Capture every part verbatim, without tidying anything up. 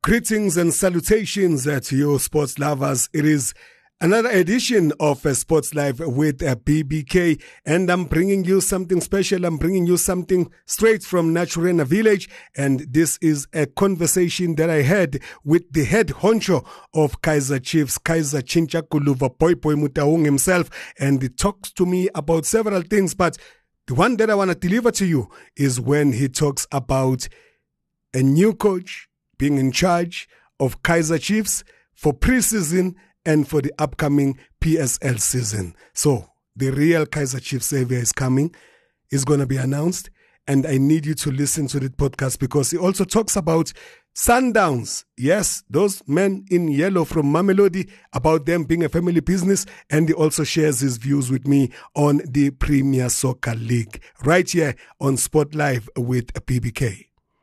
Greetings and salutations uh, to you sports lovers. It is another edition of uh, Sports Live with uh, B B K, and I'm bringing you something special. I'm bringing you something straight from Naturena Village, and this is a conversation that I had with the head honcho of Kaizer Chiefs, Kaizer Chinchakuluva Boy Boy Motaung himself, and he talks to me about several things, but the one that I want to deliver to you is when he talks about a new coach being in charge of Kaizer Chiefs for preseason and for the upcoming P S L season. So the real Kaizer Chiefs savior is coming, is going to be announced, and I need you to listen to the podcast because he also talks about Sundowns. Yes, those men in yellow from Mamelodi, about them being a family business, and he also shares his views with me on the Premier Soccer League right here on Sport Live with B B K.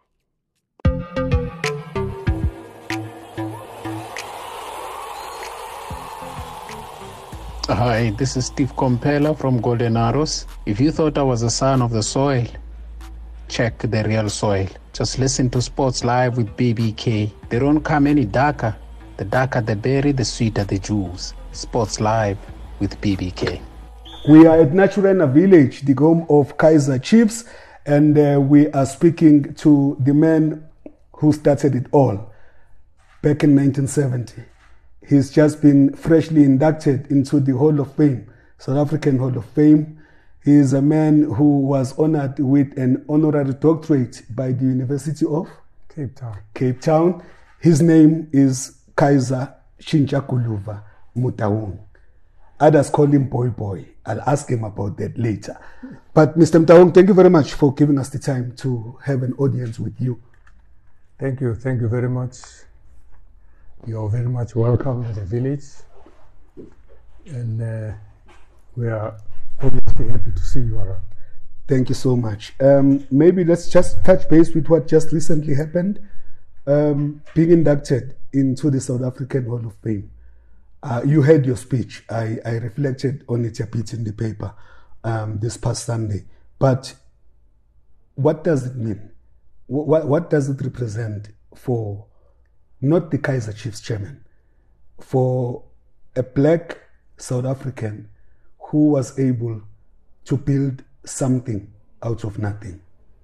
Hi, this is Steve Compella from Golden Arrows. If you thought I was a son of the soil, check the real soil. Just listen to Sports Live with B B K. They don't come any darker. The darker the berry, the sweeter the juice. Sports Live with B B K. We are at Naturena Village, the home of Kaizer Chiefs, and uh, we are speaking to the man who started it all back in nineteen seventy. He's just been freshly inducted into the Hall of Fame, South African Hall of Fame. He is a man who was honored with an honorary doctorate by the University of Cape Town. Cape Town. His name is Kaizer Chinchakuluva Motaung. Others call him Boy Boy. I'll ask him about that later. But Mister Motaung, thank you very much for giving us the time to have an audience with you. Thank you. Thank you very much. You're very much welcome at the village, and uh, we are obviously happy to see you around. Thank you so much. Um, maybe let's just touch base with what just recently happened, um, being inducted into the South African Hall of Fame. Uh, you heard your speech. I, I reflected on it a bit in the paper um, this past Sunday. But what does it mean? What, what does it represent for not the Kaizer Chiefs chairman, for a black South African who was able to build something out of nothing?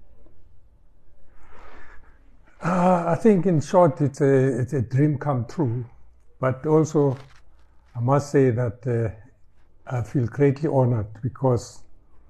Uh, I think in short, it's a, it's a dream come true. But also, I must say that uh, I feel greatly honored because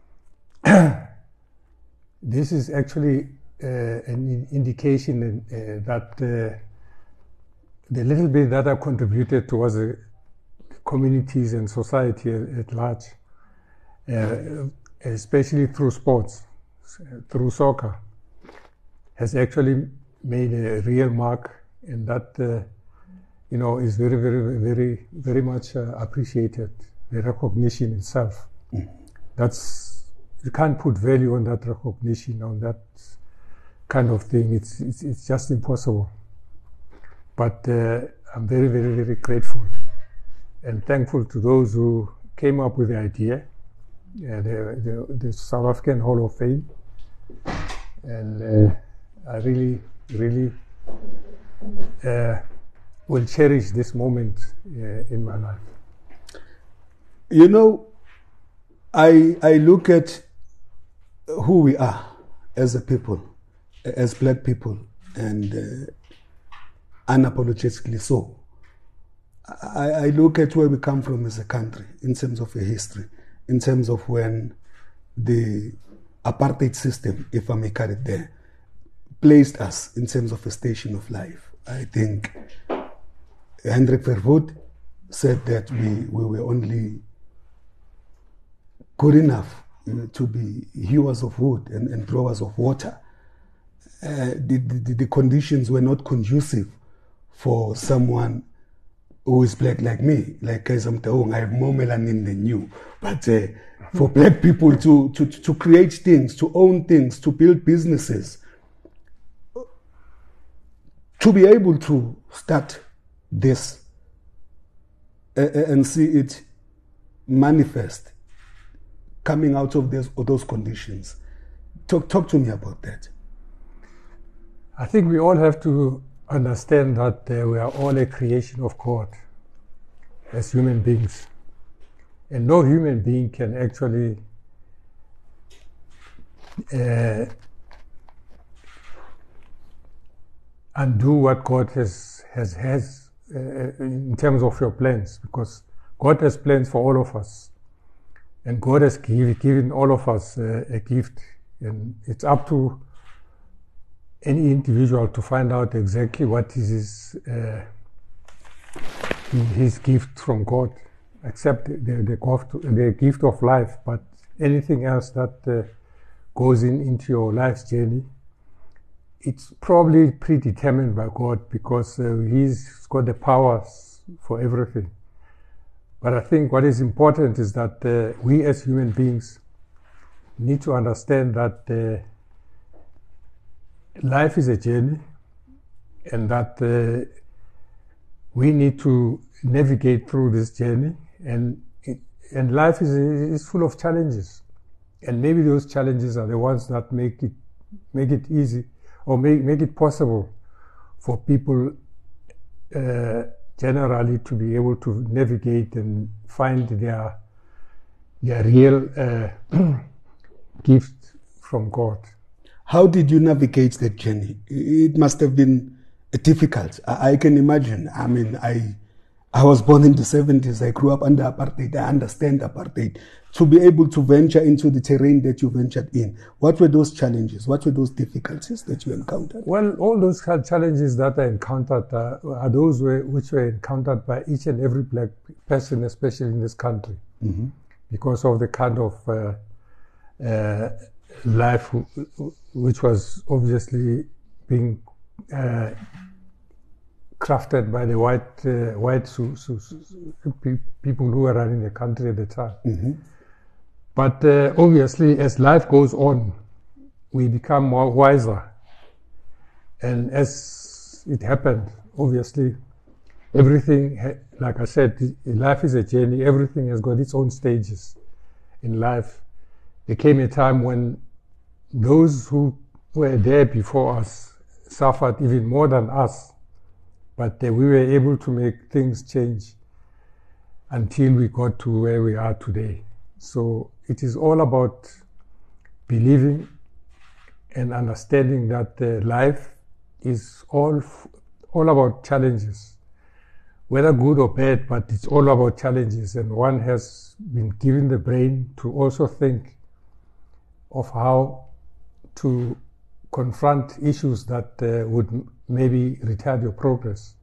this is actually uh, an indication uh, that uh, the little bit that I contributed towards the communities and society at large, uh, especially through sports, through soccer, has actually made a real mark, and that uh, you know is very, very, very, very much uh, appreciated. The recognition itself, mm. that's you can't put value on that recognition, on that kind of thing. It's it's, it's just impossible. But uh, I'm very, very, very grateful and thankful to those who came up with the idea, uh, the, the, the South African Hall of Fame. And uh, I really, really uh, will cherish this moment uh, in my life. You know, I, I look at who we are as a people, as black people, and uh, unapologetically so. I, I look at where we come from as a country in terms of a history, in terms of when the apartheid system, if I may cut it there, placed us in terms of a station of life. I think Hendrik Verwoerd said that we, we were only good enough uh, to be hewers of wood and, and drawers of water. Uh, the, the, the conditions were not conducive for someone who is black like me, like Kaizer Motaung. I have more melanin than you. But uh, for black people to, to, to create things, to own things, to build businesses, to be able to start this uh, and see it manifest coming out of this, of those conditions. Talk, talk to me about that. I think we all have to understand that uh, we are all a creation of God as human beings. And no human being can actually uh, undo what God has, has, has uh, in terms of your plans, because God has plans for all of us. And God has give, given all of us uh, a gift. And it's up to any individual to find out exactly what is his, uh, his gift from God, except the, the, gift, the gift of life. But anything else that uh, goes in into your life's journey, it's probably predetermined by God, because uh, He's got the powers for everything. But I think what is important is that uh, we as human beings need to understand that uh, life is a journey, and that uh, we need to navigate through this journey. And it, and life is, is full of challenges. And maybe those challenges are the ones that make it, make it easy, or make, make it possible for people uh, generally to be able to navigate and find their, their real uh, gift from God. How did you navigate that journey? It must have been difficult. I, I can imagine. I mean, I I was born in the seventies. I grew up under apartheid. I understand apartheid. To be able to venture into the terrain that you ventured in, what were those challenges? What were those difficulties that you encountered? Well, all those challenges that I encountered uh, are those were, which were encountered by each and every black person, especially in this country, mm-hmm. because of the kind of uh, uh, life which was obviously being uh, crafted by the white uh, white su- su- su- people who were running the country at the time. Mm-hmm. But uh, obviously, as life goes on, we become more wiser. And as it happened, obviously, everything, ha- like I said, life is a journey. Everything has got its own stages in life. There came a time when those who were there before us suffered even more than us. But uh, we were able to make things change until we got to where we are today. So it is all about believing and understanding that uh, life is all f- all about challenges, whether good or bad, but it's all about challenges. And one has been given the brain to also think of how to confront issues that uh, would m- maybe retard your progress.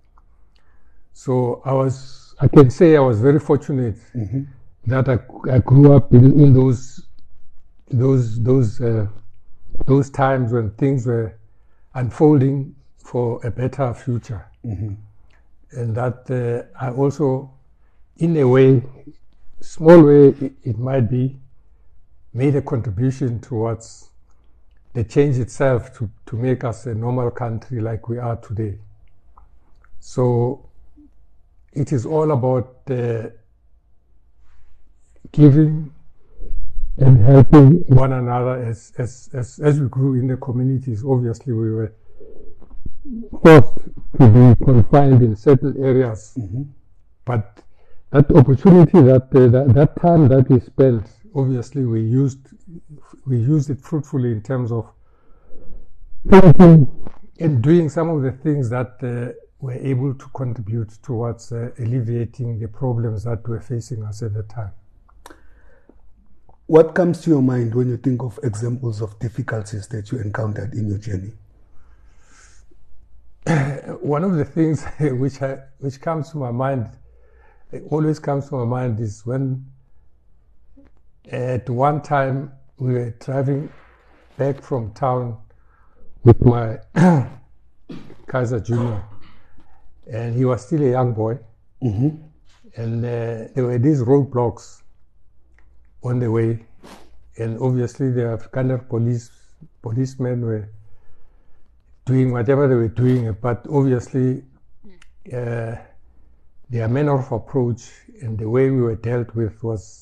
So I was, I can say I was very fortunate mm-hmm. that I, I grew up in, in those, those, those, uh, those times when things were unfolding for a better future. Mm-hmm. And that uh, I also, in a way, small way it, it might be, made a contribution towards the change itself to, to make us a normal country like we are today. So it is all about uh, giving and helping one another as, as, as, as we grew in the communities. Obviously, we were forced to be confined in certain areas. Mm-hmm. But that opportunity, that, uh, that that time that we spent, obviously we used we used it fruitfully in terms of thinking and doing some of the things that uh, were able to contribute towards uh, alleviating the problems that were facing us at the time. What comes to your mind when you think of examples of difficulties that you encountered in your journey? One of the things which I, which comes to my mind, it always comes to my mind, is when at one time we were driving back from town with my Kaiser Junior, and he was still a young boy, mm-hmm. and uh, there were these roadblocks on the way, and obviously the Afrikaner police policemen were doing whatever they were doing, but obviously uh, their manner of approach and the way we were dealt with was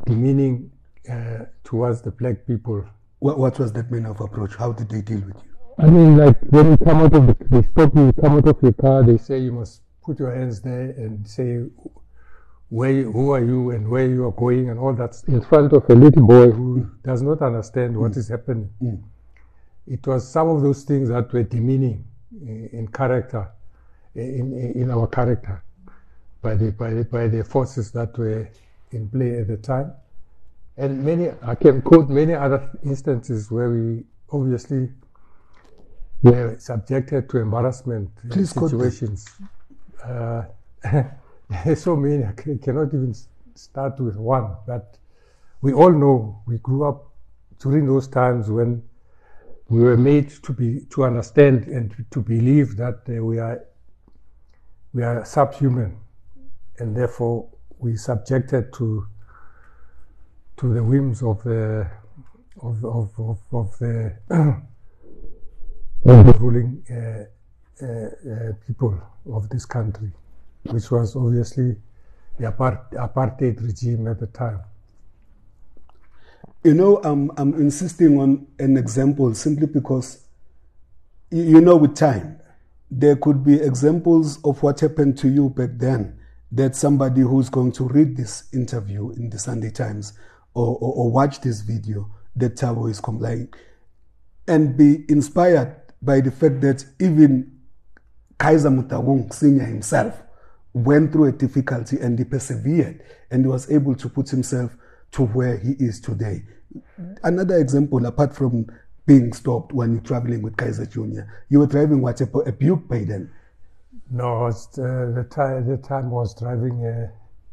demeaning uh, towards the black people. What, what was that manner of approach? How did they deal with you? I mean, like when you come out of the, they stop you, you come out of your car, they say you must put your hands there and say where, you, who are you and where you are going and all that in front of a little boy who does not understand what mm. is happening. Mm. It was some of those things that were demeaning in, in character, in, in our character, by the, by the by the forces that were in play at the time. And many, I can quote many other instances where we obviously were subjected to embarrassment Please situations. Uh, there's so many, I cannot even start with one, but we all know we grew up during those times when we were made to be to understand and to believe that uh, we are we are subhuman, and therefore we subjected to to the whims of the of of of, of the of the ruling uh, uh, uh, people of this country, which was obviously the apart apartheid regime at the time. You know, I'm, I'm insisting on an example simply because, you, you know, with time, there could be examples of what happened to you back then that somebody who's going to read this interview in the Sunday Times or, or, or watch this video that Thabo is complying and be inspired by the fact that even Kaiser Motaung Senior himself went through a difficulty and he persevered and he was able to put himself to where he is today. Another example, apart from being stopped when you're traveling with Kaiser Junior, you were driving what, a, a Buick by then? No, it's, uh, the time the time was driving a,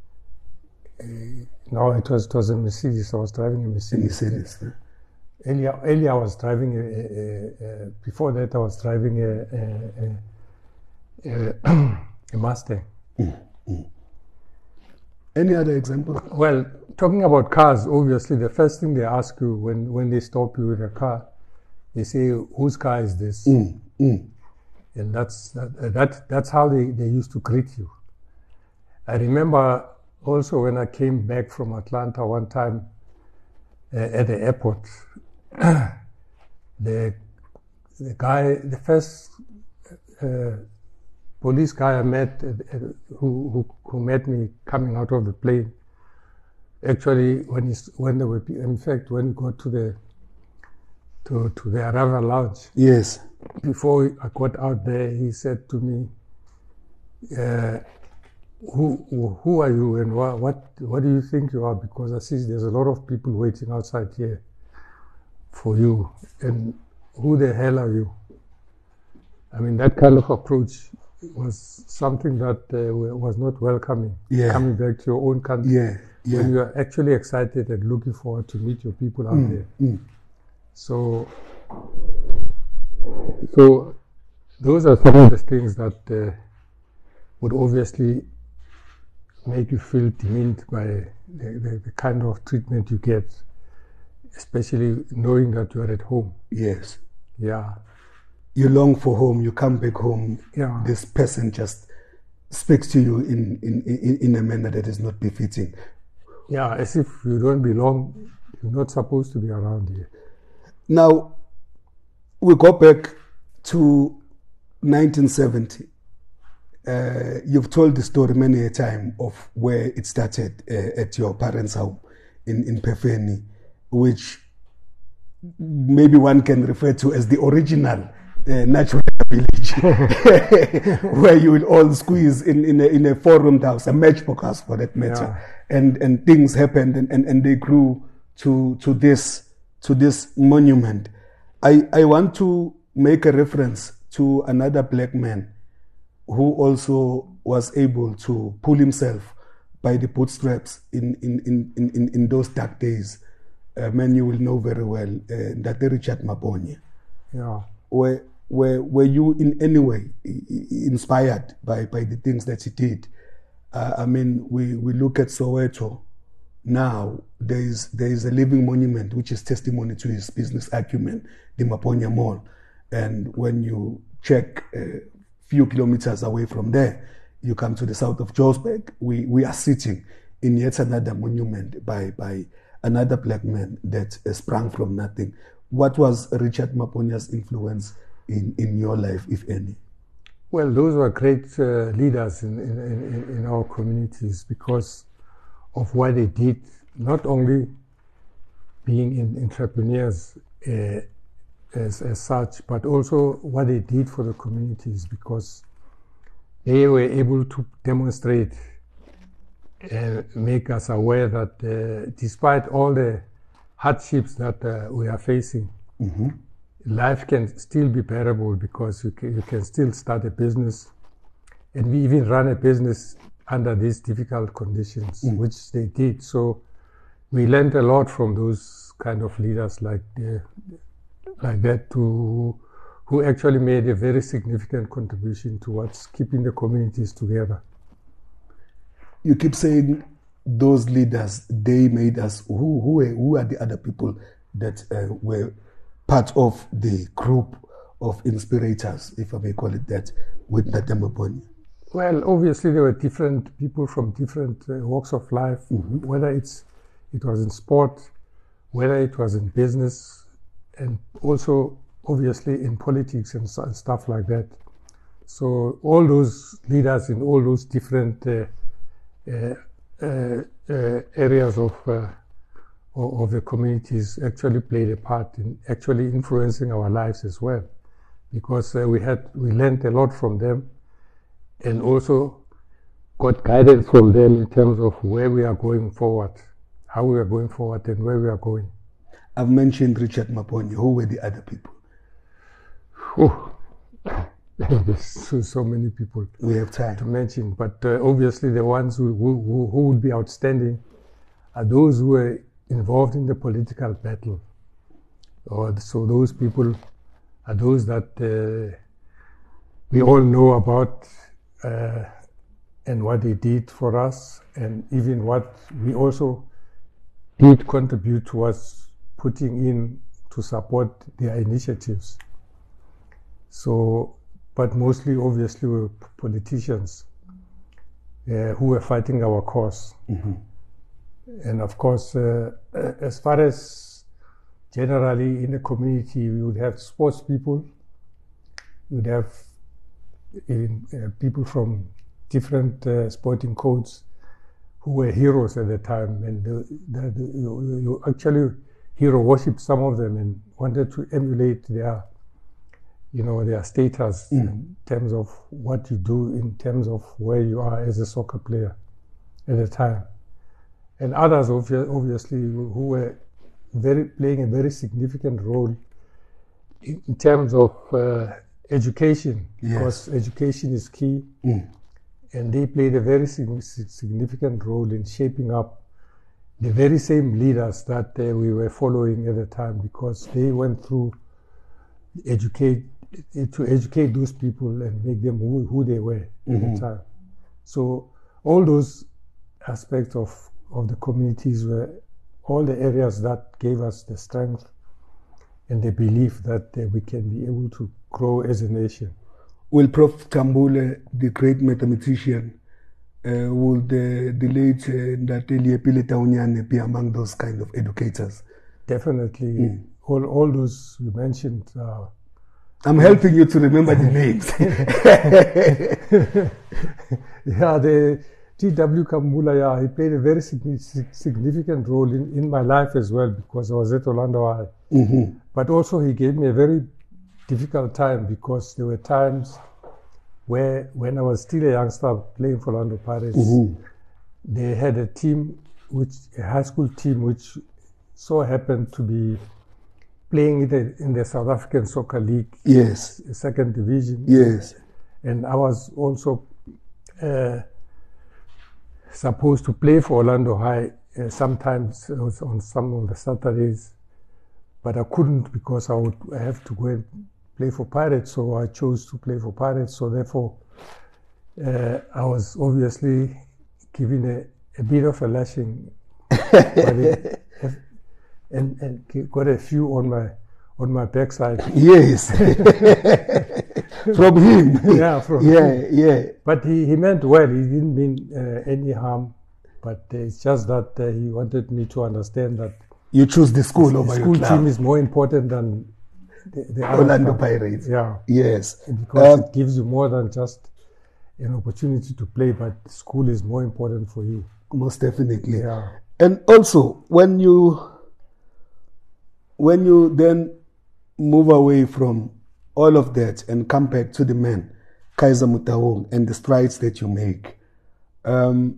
a no, it was it was a Mercedes. I was driving a Mercedes. A Mercedes. Yeah. Earlier, earlier I was driving a, a, a, before that I was driving a a, a, a Mustang. Mm, mm. Any other example? Well, talking about cars, obviously the first thing they ask you when, when they stop you with a car, they say, whose car is this? Mm, mm. And that's that, that that's how they, they used to greet you. I remember also when I came back from Atlanta one time uh, at the airport, the the guy, the first uh, police guy I met, uh, who, who who met me coming out of the plane. Actually, when he, when they were, in fact, when he got to the to to the arrival lounge, yes, before I got out there, he said to me, uh, "Who who are you and what what what do you think you are? Because I see there's a lot of people waiting outside here for you, and who the hell are you?" I mean, that kind of approach was something that uh, was not welcoming. Yeah. Coming back to your own country, yeah, yeah. when you are actually excited and looking forward to meet your people out mm, there. Mm. So, so those are some of the things that uh, would obviously make you feel demeaned by the, the, the kind of treatment you get, especially knowing that you are at home. Yes. Yeah. You long for home, you come back home, yeah. This person just speaks to you in, in, in, in a manner that is not befitting. Yeah, as if you don't belong, you're not supposed to be around here. Now, we go back to nineteen seventy. Uh, you've told the story many a time of where it started uh, at your parents' home in, in Pefeni, which maybe one can refer to as the original Uh, natural village, where you will all squeeze in, in a, in a four-roomed house, a matchbox house for that matter, yeah. and and things happened and, and, and they grew to to this to this monument. I I want to make a reference to another black man who also was able to pull himself by the bootstraps in in in in, in those dark days. A man you will know very well, uh, that Richard Mabonye. Yeah. Where Were, were you in any way inspired by, by the things that he did? Uh, I mean, we, we look at Soweto now, there is, there is a living monument which is testimony to his business acumen, the Maponya Mall. And when you check a few kilometers away from there, you come to the south of Johannesburg, we, we are sitting in yet another monument by, by another black man that sprang from nothing. What was Richard Maponya's influence in, in your life, if any? Well, those were great uh, leaders in, in, in, in our communities because of what they did, not only being in entrepreneurs uh, as, as such, but also what they did for the communities, because they were able to demonstrate and make us aware that uh, despite all the hardships that uh, we are facing, mm-hmm. life can still be bearable, because you can, you can still start a business, and we even run a business under these difficult conditions, mm. which they did. So we learned a lot from those kind of leaders like the, like that, to who actually made a very significant contribution towards keeping the communities together. You keep saying those leaders, they made us. Who who are, who are the other people that uh, were part of the group of inspirators, if I may call it that, with Ntate Mapondye? Well, obviously there were different people from different uh, walks of life, mm-hmm. whether it's it was in sport, whether it was in business, and also obviously in politics and, and stuff like that. So all those leaders in all those different uh, uh, uh, uh, areas of uh, of the communities actually played a part in actually influencing our lives as well, because uh, we had we learned a lot from them, and also got guidance from them in terms of where we are going forward, how we are going forward, and where we are going. I've mentioned Richard Mapondye. Who were the other people? Oh, there's so, so many people we have time to mention, but uh, obviously the ones who, who, who would be outstanding are those who were involved in the political battle. Or so those people are those that uh, we all know about, uh, and what they did for us, and even what we also did contribute towards putting in to support their initiatives. So, but mostly obviously were politicians uh, who were fighting our cause. Mm-hmm. And of course, uh, as far as generally in the community, we would have sports people, we would have even, uh, people from different uh, sporting codes who were heroes at the time, and the, the, the, you, you actually hero worshipped some of them and wanted to emulate their, you know, their status mm. in terms of what you do, in terms of where you are as a soccer player at the time. And others, obviously, who were very playing a very significant role in, in terms of uh, education, yes. because education is key, mm. and they played a very significant role in shaping up the very same leaders that uh, we were following at the time, because they went through educate to educate those people and make them who, who they were mm-hmm. at the time. So all those aspects of of the communities were all the areas that gave us the strength and the belief that uh, we can be able to grow as a nation. Will Professor Khambule, the great mathematician, uh, will the, the late Ntate Leapile Taonyane be among those kind of educators? Definitely. Mm. All, all those you mentioned. Uh, I'm helping you to remember the names. Yeah, the T W Khambule, yeah, he played a very significant role in, in my life as well, because I was at Orlando High. Mm-hmm. But also he gave me a very difficult time, because there were times where, when I was still a youngster playing for Orlando Pirates, mm-hmm. they had a team, which a high school team, which so happened to be playing in the, in the South African Soccer League, yes, second division. Yes, and I was also Uh, supposed to play for Orlando High uh, sometimes on some of the Saturdays, but I couldn't, because I would have to go and play for Pirates, so I chose to play for Pirates. So therefore, uh, I was obviously given a, a bit of a lashing, it, and, and got a few on my on my backside. Yes. From him. Yeah, from yeah, him. Yeah. But he, he meant well. He didn't mean uh, any harm. But uh, it's just that uh, he wanted me to understand that you choose the school the over school your club. team is more important than the, the Orlando club. Pirates. Yeah. Yes. Because um, it gives you more than just an opportunity to play, but school is more important for you. Most definitely. Yeah. And also, when you when you then move away from all of that and come back to the man, Kaizer Motaung, and the strides that you make, um,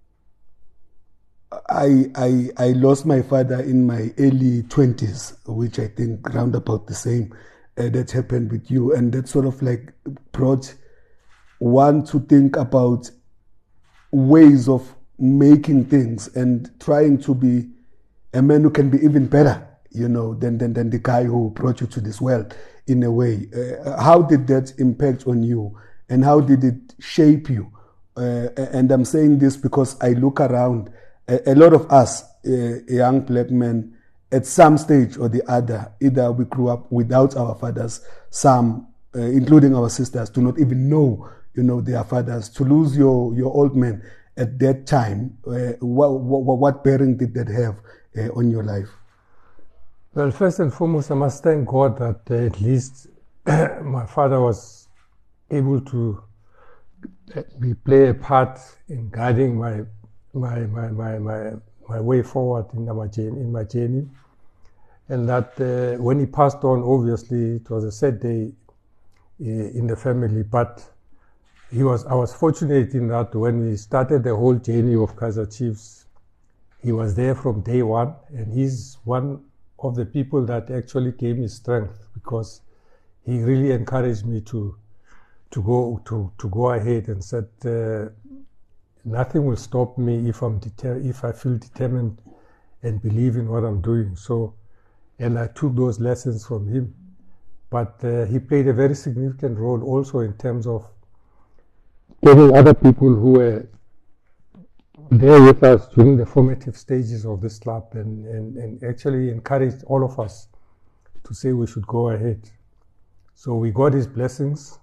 I, I I lost my father in my early twenties, which I think round about the same uh, that happened with you, and that sort of like brought one to think about ways of making things and trying to be a man who can be even better, you know, than than, than the guy who brought you to this world in a way. Uh, how did that impact on you, and how did it shape you? Uh, and I'm saying this because I look around. A, a lot of us, uh, young black men, at some stage or the other, either we grew up without our fathers, some, uh, including our sisters, do not even know, you know, their fathers. To lose your, your old man at that time, uh, what, what, what bearing did that have uh, on your life? Well, first and foremost, I must thank God that uh, at least my father was able to uh, play a part in guiding my my my my my, my way forward in my journey, in my journey, and that uh, when he passed on, obviously it was a sad day uh, in the family. But he was I was fortunate in that when we started the whole journey of Kaizer Chiefs, he was there from day one, and he's one of the people that actually gave me strength, because he really encouraged me to to go to to go ahead and said, uh, nothing will stop me if I'm deter- if I feel determined and believe in what I'm doing. So, and I took those lessons from him. But uh, he played a very significant role also in terms of getting other people who were there with us during the formative stages of this club, and, and, and actually encouraged all of us to say we should go ahead. So we got his blessings.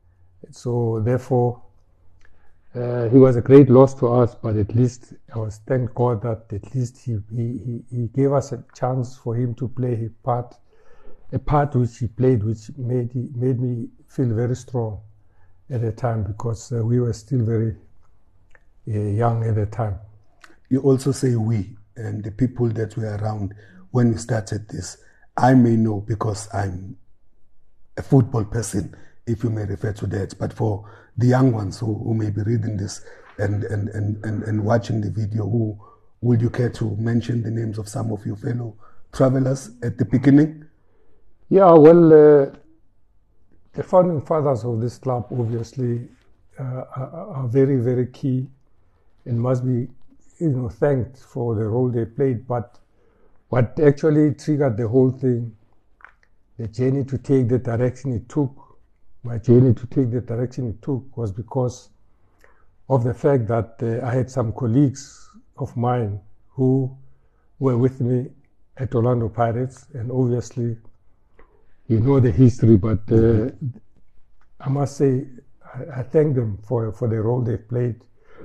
So therefore, Uh, he was a great loss to us, but at least I was thank God that at least he, he, he gave us a chance for him to play his part, a part which he played, which made he, made me feel very strong at the time, because uh, we were still very uh, young at the time. You also say we, and the people that were around when we started this. I may know because I'm a football person, if you may refer to that, but for the young ones who, who may be reading this and, and, and, and, and watching the video, who would you care to mention the names of some of your fellow travelers at the beginning? Yeah, well, uh, the founding fathers of this club obviously uh, are, are very, very key and must be, you know, thanked for the role they played. But what actually triggered the whole thing, the journey to take the direction it took, my journey to take the direction it took, was because of the fact that uh, I had some colleagues of mine who were with me at Orlando Pirates, and obviously you know the history, but uh, I must say I, I thank them for, for the role they've played.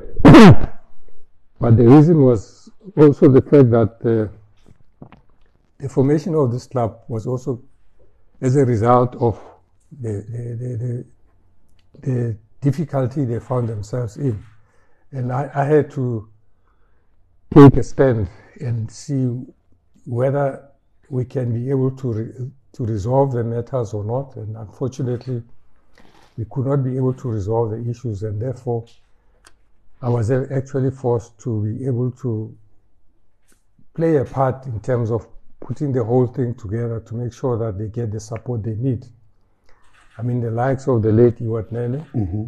But the reason was also the fact that uh, the formation of this club was also as a result of The, the, the, the, the difficulty they found themselves in. And I, I had to take a stand and see whether we can be able to, re, to resolve the matters or not. And unfortunately, we could not be able to resolve the issues, and therefore I was actually forced to be able to play a part in terms of putting the whole thing together to make sure that they get the support they need. I mean, the likes of the late Iwat Nene, mm-hmm.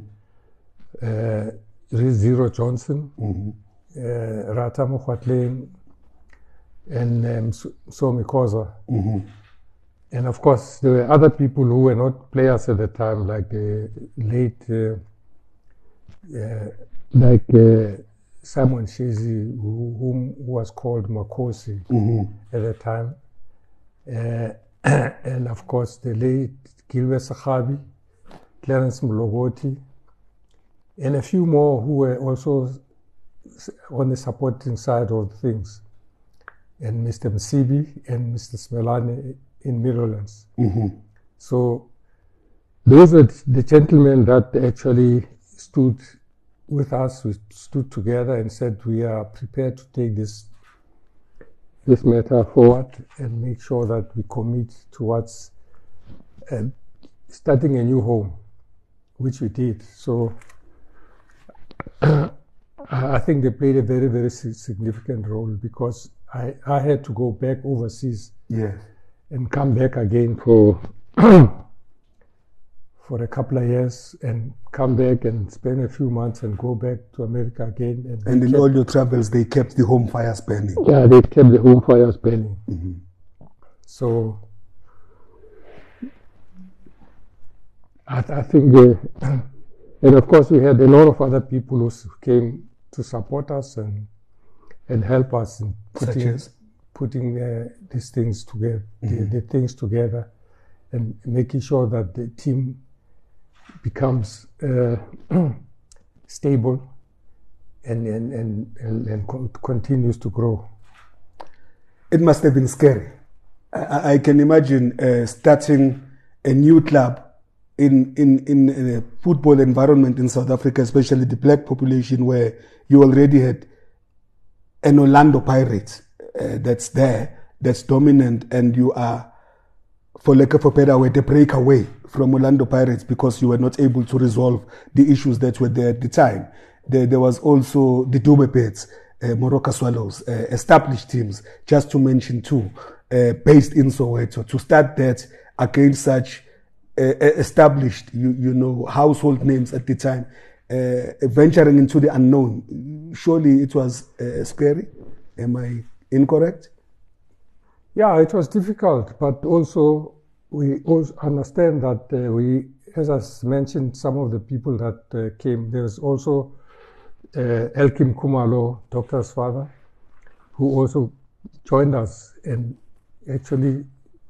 uh, Zero Johnson, mm-hmm. uh, Rata Mokwatleng, and um, Somi Koza. Mm-hmm. And of course, there were other people who were not players at the time, like the late, uh, uh, like uh, Simon Shezi, who, who was called Makosi mm-hmm. at the time. Uh, and of course, the late Gilbert Sakhabi, Clarence Mulogoti, and a few more who were also on the supporting side of things, and Mister Msibi and Mister Smelane in Meadowlands. Mm-hmm. So those are the gentlemen that actually stood with us. We stood together and said we are prepared to take this this matter forward and make sure that we commit towards uh, starting a new home, which we did. So I think they played a very, very significant role, because I, I had to go back overseas, yes, and come back again for for a couple of years, and come back and spend a few months and go back to America again. And, and in all your travels, they kept the home fires burning. Yeah, they kept the home fires burning. Mm-hmm. So I, I think, uh, and of course we had a lot of other people who came to support us and and help us in putting putting uh, these things together, mm-hmm. the, the things together, and making sure that the team becomes uh, stable and and and, and, and co- continues to grow. It must have been scary. I, I can imagine uh, starting a new club in, in, in a football environment in South Africa, especially the black population, where you already had an Orlando Pirates uh, that's there, that's dominant, and you are, for lack of a better word, a breakaway from Orlando Pirates because you were not able to resolve the issues that were there at the time. There, there was also the Dube Birds, uh, Moroka Swallows, uh, established teams, just to mention two, uh, based in Soweto. To start that against such uh, established, you, you know, household names at the time, uh, venturing into the unknown, surely it was uh, scary. Am I incorrect? Yeah, it was difficult, but also we also understand that uh, we, as I mentioned, some of the people that uh, came, there's also uh, Elkim Kumalo, Doctor's father, who also joined us and actually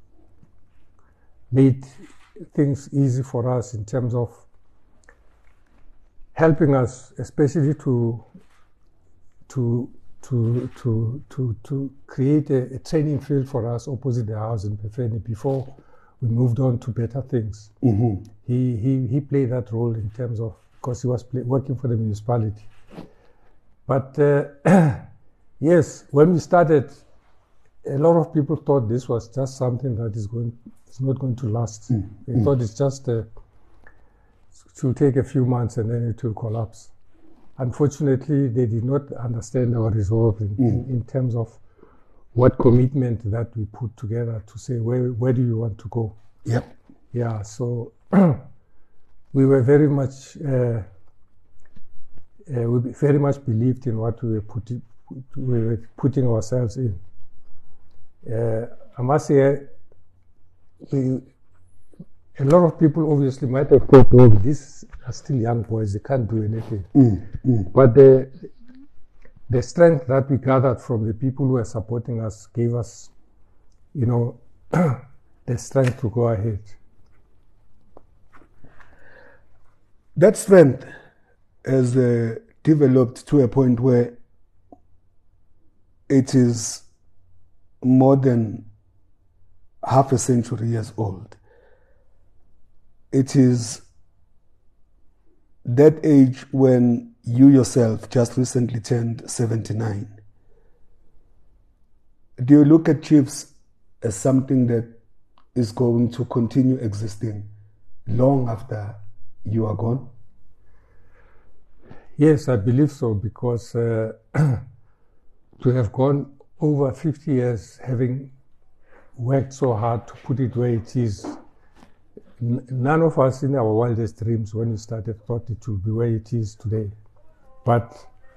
made things easy for us in terms of helping us, especially to to to to to to create a, a training field for us opposite the house in Befeni before we moved on to better things. Mm-hmm. He he he played that role in terms of, because he was play, working for the municipality. But uh, yes, when we started, a lot of people thought this was just something that is going, it's not going to last. Mm-hmm. They thought it's just uh, to take a few months and then it will collapse. Unfortunately, they did not understand our resolve in, mm. in, in terms of what commitment that we put together to say, where where do you want to go? Yep. Yeah, so we were very much, uh, uh, we very much believed in what we were putting, we were putting ourselves in. Uh, I must say, we, a lot of people obviously might have thought, oh, these are still young boys, they can't do anything. Mm, mm. But the the strength that we gathered from the people who are supporting us gave us, you know, the strength to go ahead. That strength has uh, developed to a point where it is more than half a century years old. It is that age when you yourself just recently turned seventy-nine. Do you look at Chiefs as something that is going to continue existing long after you are gone? Yes, I believe so, because uh, to have gone over fifty years having worked so hard to put it where it is, n- none of us in our wildest dreams when we started thought it would be where it is today. But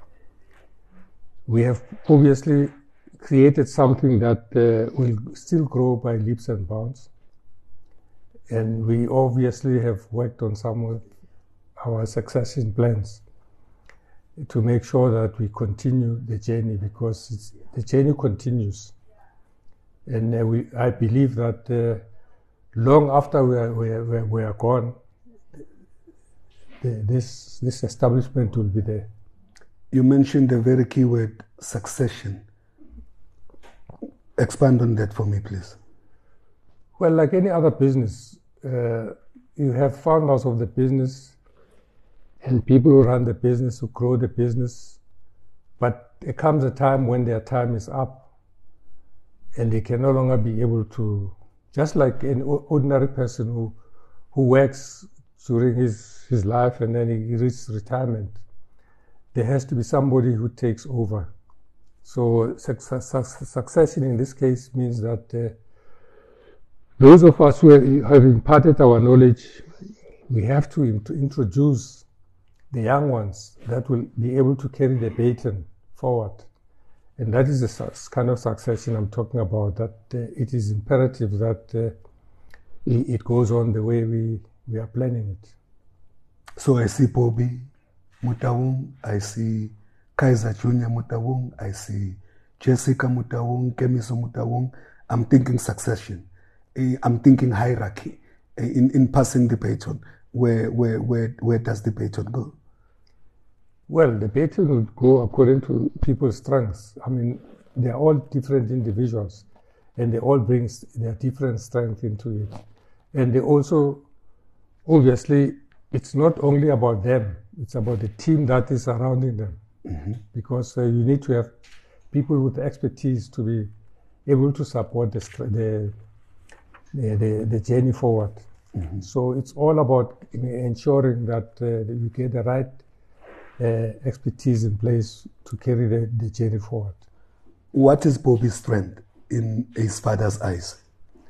we have obviously created something that uh, will still grow by leaps and bounds. And we obviously have worked on some of our succession plans to make sure that we continue the journey, because it's, the journey continues. And uh, we, I believe that uh, long after we are, we are, we are gone, the, this, this establishment will be there. You mentioned the very key word, succession. Expand on that for me, please. Well, like any other business, uh, you have founders of the business and people who run the business, who grow the business. But there comes a time when their time is up and they can no longer be able to, just like an ordinary person who, who works during his, his life and then he reaches retirement, there has to be somebody who takes over. So success, succession in this case means that uh, those of us who have imparted our knowledge, we have to, in, to introduce the young ones that will be able to carry the baton forward. And that is the kind of succession I'm talking about, that uh, it is imperative that uh, it, it goes on the way we, we are planning it. So I see Bobby Motaung, I see Kaiser Junior Motaung, I see Jessica Motaung, Kemiso Motaung. I'm thinking succession. I'm thinking hierarchy. In, in passing the baton, where, where, where, where does the baton go? Well, the baton will go according to people's strengths. I mean, they're all different individuals, and they all bring their different strength into it. And they also, obviously, it's not only about them, it's about the team that is surrounding them. Mm-hmm. Because uh, you need to have people with expertise to be able to support the the the, the, the journey forward. Mm-hmm. So it's all about ensuring that uh, you get the right uh, expertise in place to carry the, the journey forward. What is Bobby's strength in his father's eyes?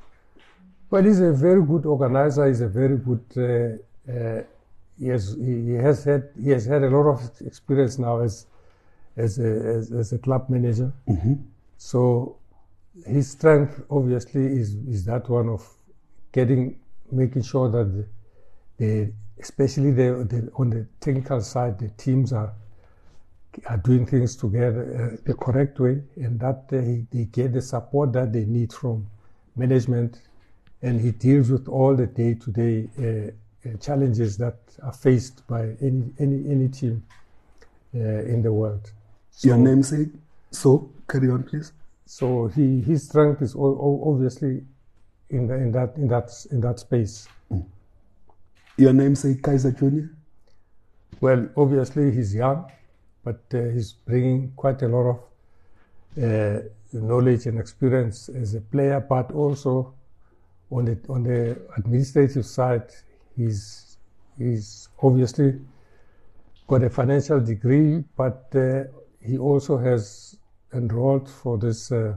Well, he's a very good organizer. He's a very good. Uh, uh, he has he has had he has had a lot of experience now as as a, as, as a club manager. Mm-hmm. So his strength obviously is is that one of getting making sure that the, the especially the, the on the technical side the teams are are doing things together uh, the correct way, and that they, they get the support that they need from management, and he deals with all the day-to-day uh, uh, challenges that are faced by any any any team uh, in the world. So, your namesake? So carry on, please. So he his strength is obviously in the, in that in that in that space. Mm. Your namesake, Kaiser Junior? Well, obviously he's young, but uh, he's bringing quite a lot of uh, knowledge and experience as a player, but also on the on the administrative side, he's he's obviously got a financial degree, but uh, he also has enrolled for this uh,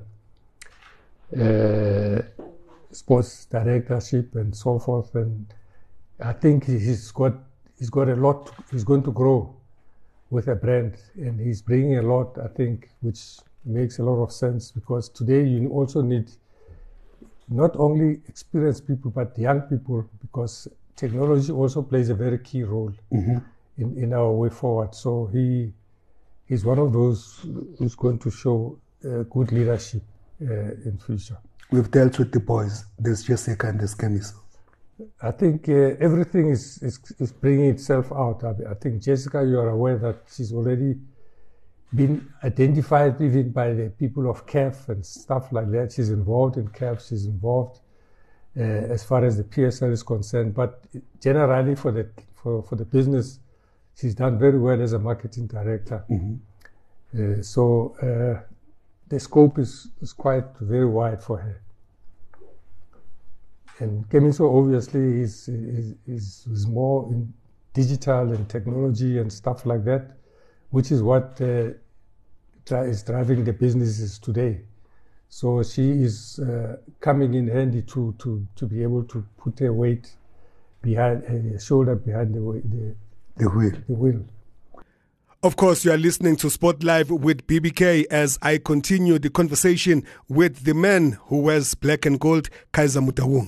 uh, sports directorship and so forth, and I think he's got he's got a lot. He's going to grow with a brand, and he's bringing a lot, I think, which makes a lot of sense, because today you also need not only experienced people but young people, because technology also plays a very key role mm-hmm. in, in our way forward. So he is one of those who's going to show uh, good leadership uh, in future. We've dealt with the boys. There's Jessica and there's Kemiso. I think uh, everything is, is is bringing itself out. I, I think Jessica, you are aware that she's already been identified even by the people of C A F and stuff like that. She's involved in C A F. She's involved uh, as far as the P S L is concerned. But generally, for the for, for the business, she's done very well as a marketing director. Mm-hmm. Uh, so uh, the scope is, is quite very wide for her. And Kemiso obviously is, is, is, is more in digital and technology and stuff like that, which is what uh, is driving the businesses today. So she is uh, coming in handy to, to, to be able to put her weight behind, her shoulder behind the, the, the wheel. The wheel. Of course, you are listening to Sport Live with B B K as I continue the conversation with the man who wears black and gold, Kaiser Motaung.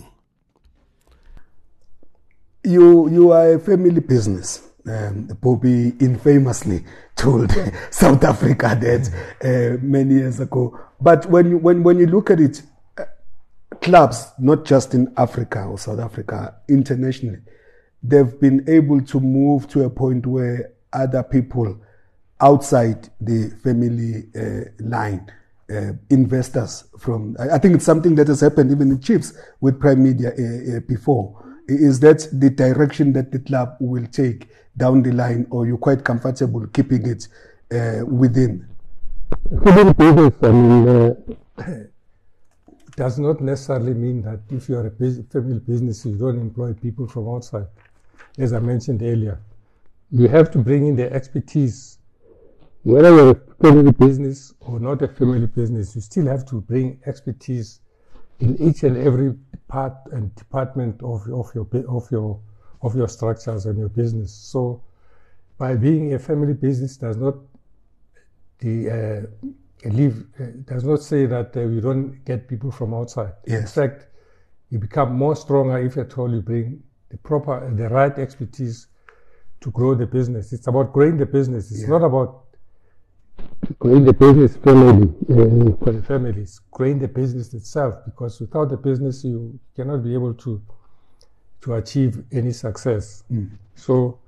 You you are a family business. Um, Bobby infamously told South Africa that uh, many years ago. But when you when when you look at it, uh, clubs, not just in Africa or South Africa, internationally, they've been able to move to a point where other people outside the family uh, line uh, investors from. I, I think it's something that has happened even in Chiefs with Prime Media uh, uh, before. Is that the direction that the club will take down the line, or you're quite comfortable keeping it uh, within? Family business, I mean, uh, does not necessarily mean that if you are a bus- family business, you don't employ people from outside. As I mentioned earlier, you have to bring in the expertise. Whether you're a family business or not a family business, you still have to bring expertise in each and every part and department of, of your of your of your structures and your business. So, by being a family business does not the uh, leave uh, does not say that uh, you don't get people from outside. Yes. In fact, you become more stronger if at all you bring the proper the right expertise to grow the business. It's about growing the business. It's yeah. not about growing the business family uh, for the families, growing the business itself, because without the business you cannot be able to to achieve any success. Mm. So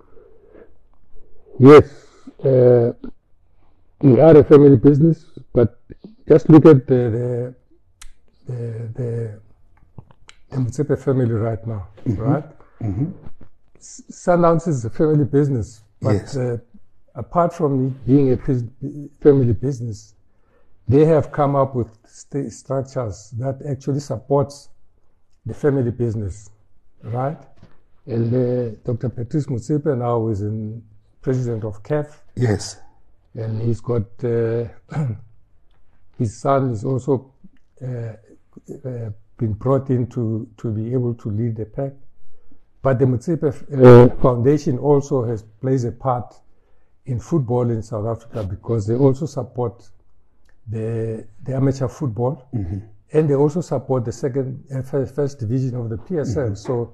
yes, uh, we are a family business, but just look at the the the, the, the Motsepe family right now, mm-hmm. right? Mm-hmm. Sundowns is a family business, but yes. uh, apart from it being a family business, they have come up with st- structures that actually supports the family business, right? And uh, Doctor Patrice Motsepe now is in president of C A F. Yes. And he's got, uh, his son is also uh, uh, been brought in to, to be able to lead the pack. But the Motsepe uh, Foundation also has plays a part in football in South Africa, because they also support the the amateur football, mm-hmm. and they also support the second and first, first division of the P S L. Mm-hmm. So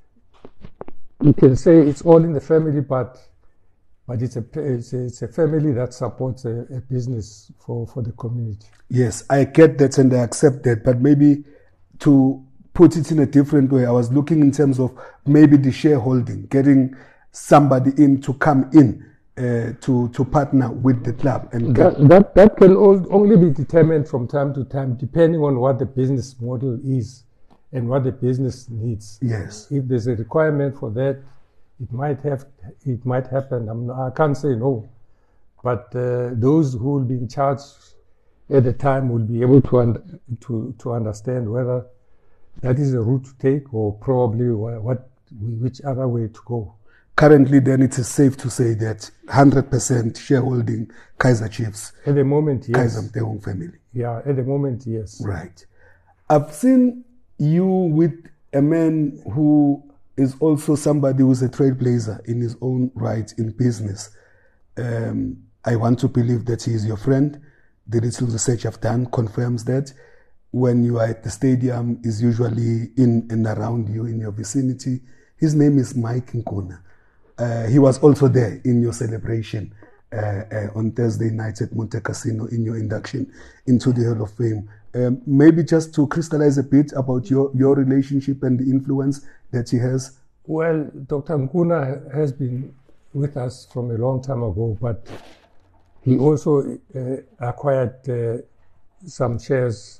you can say it's all in the family, but but it's a it's a, it's a family that supports a, a business for, for the community. Yes, I get that and I accept that, but maybe to put it in a different way, I was looking in terms of maybe the shareholding, getting somebody in to come in. Uh, to to partner with the club, and that that, that can only be determined from time to time, depending on what the business model is and what the business needs. Yes. If there's a requirement for that, it might have it might happen. I'm, I can't say no, but uh, those who will be in charge at the time will be able to un- to to understand whether that is a route to take, or probably what which other way to go. Currently, then, it is safe to say that one hundred percent shareholding Kaizer Chiefs. At the moment, yes. Kaizer Motaung family. Yeah, at the moment, yes. Right. I've seen you with a man who is also somebody who's a trailblazer in his own right in business. Um, I want to believe that he is your friend. The little research I've done confirms that. When you are at the stadium, is usually in and around you, in your vicinity. His name is Mike Nkuna. Uh, he was also there in your celebration uh, uh, on Thursday night at Monte Casino in your induction into the Hall of Fame. Um, maybe just to crystallize a bit about your, your relationship and the influence that he has. Well, Doctor Nkuna has been with us from a long time ago, but he also uh, acquired uh, some shares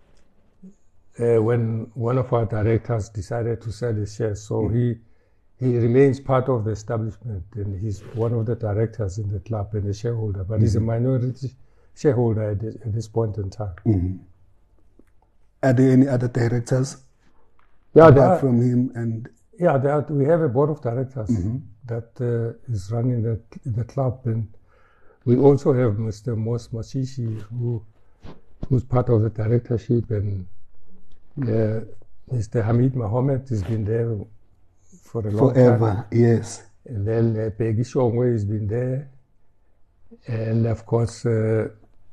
uh, when one of our directors decided to sell his shares. So mm-hmm. he He remains part of the establishment, and he's one of the directors in the club and a shareholder, but mm-hmm. he's a minority shareholder at this, at this point in time. Mm-hmm. Are there any other directors yeah, apart are, from him? And yeah, there are, we have a board of directors mm-hmm. that uh, is running the, the club, and we also have Mister Mos Mashishi, who who's part of the directorship, and uh, Mister Hamid Mohammed has been there for a long Forever, time. yes. And then uh, Peggy Shongwe has been there. And of course, uh,